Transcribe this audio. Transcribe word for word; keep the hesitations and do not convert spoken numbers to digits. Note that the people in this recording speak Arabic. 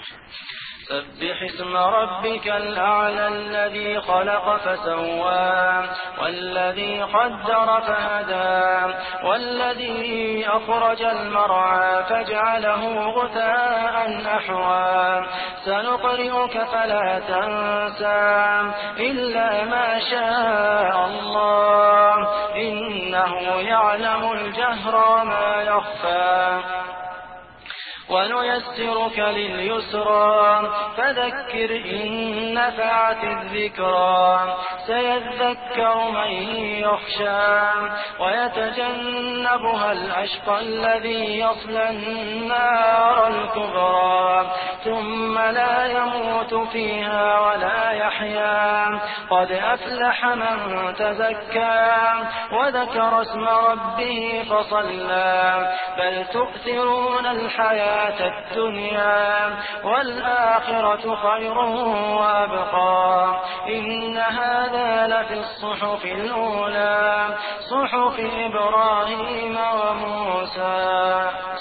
سبح اسم ربك الأعلى الذي خلق فسوى والذي قدر فهدى والذي أخرج المرعى فجعله غثاء أحوى سنقرئك فلا تنسى إلا ما شاء الله إنه يعلم الجهر وما يخفى ونيسرك لليسرى فذكر إن نفعت الذكرى سيذكر من يخشى ويتجنبها الأشقى الذي يصلى النار الكبرى ثم لا يموت فيها ولا يحيا قد أفلح من تزكى وذكر اسم ربه فصلى بل تؤثرون الحياة الدنيا والآخرة خير وأبقى إن هذا لفي الصحف الأولى صحف إبراهيم وموسى.